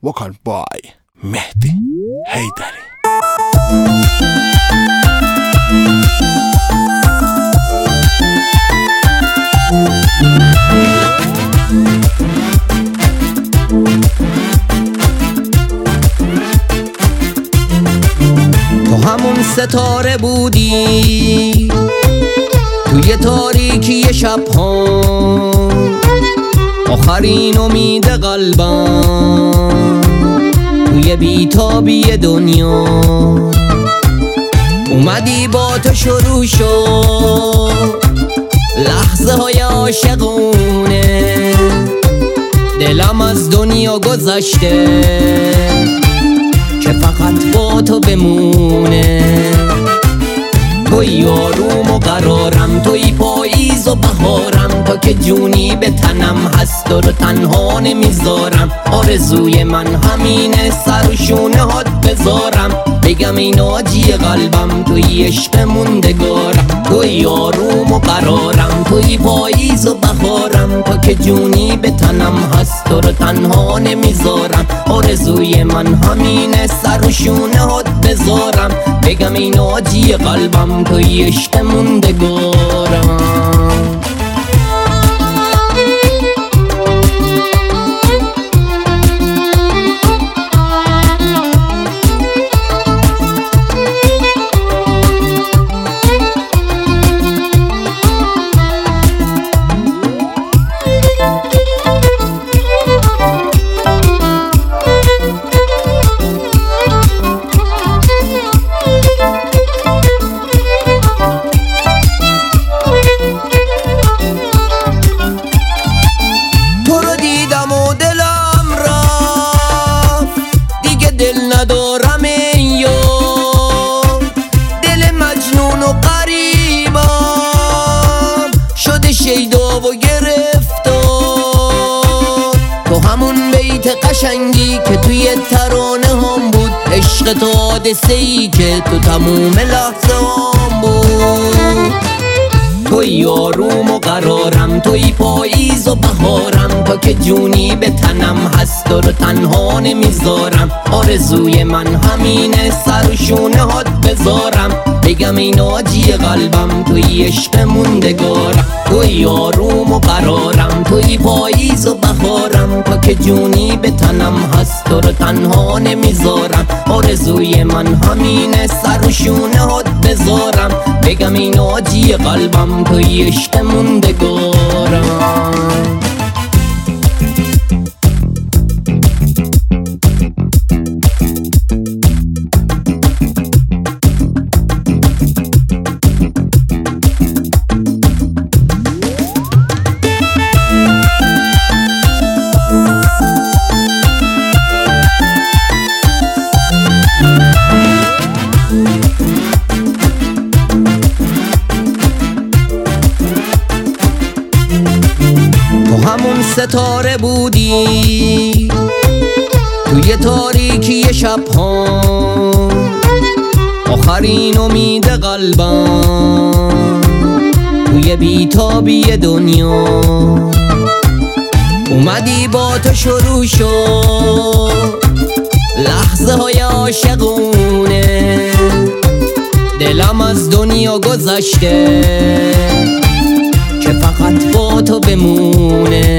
وکال بای مهدی حیدری. تو همون ستاره بودی توی تاریکی شب‌ها، آخرین امید قلبم توی بیتابی دنیا. اومدی با تو شروع شد لحظه های عاشقونه، دلم از دنیا گذشته که فقط با تو بمونه. توی آروم و قرارم، توی پاییز و بهارم، تو که جونی به تنم هست و رو تنها نمیذارم. آرزوی من همینه سر و شونه هات بذارم، بگم این آجی قلبم توی عشق موندگارم. توی آروم و قرارم، توی پاییز و بهارم، تو که جونی به تنم هست و رو تنها نمیذارم. آرزوی من همینه سر و شونه هات بذارم، بگم این آجی قلبم توی عشق موندگارم. ندارم این یار، دل مجنون و غریبم شده شیدا و گرفتار. تو همون بیت قشنگی که توی ترانه هم بود، عشق تو حادثه‌ای که تو تموم لحظه هم بود. توی آروم و قرارم، توی پاییز و بهارم، تو که جونی به تنم هست و رو تنها نمیذارم. آرزوی من همینه سر و شونه هات بذارم، بگم این آجی قلبم توی عشق موندگارم. توی آروم و قرارم، توی پاییز و بهارم، تو که جونی به تنم هست و رو تنها نمیذارم. آرزوی من همینه سر و شونه هات بذارم، بگم این آجی قلبم توی عشق موندگارم. همون ستاره بودی توی تاریکی شب‌ها، آخرین امید قلبم توی بیتابی دنیا. اومدی با تو شروع شد لحظه های عاشقونه، دلم از دنیا گذشته که فقط با تو بمونه.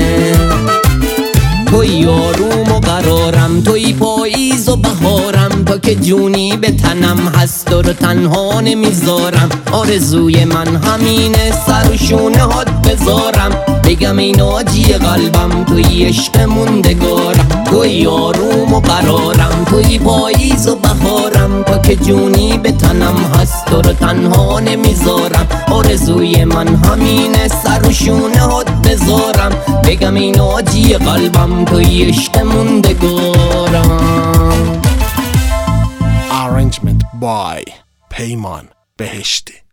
توی آروم و قرارم، توی پاییز و بهارم، تو که جونی به تنم هست و رو تنها نمیذارم. آرزوی من همینه سر و شونه هات بذارم، بگم این آجی قلبم توی عشق موندگارم. توی آروم و قرارم، توی پاییز و بهارم، تو که جونی به تنم هست و رو تنها نمیذارم. آرزوی من همینه سر و شونه هات بذارم، بگم این آجی قلبم توی عشق موندگارم. Arrangement by پیمان بهشتی.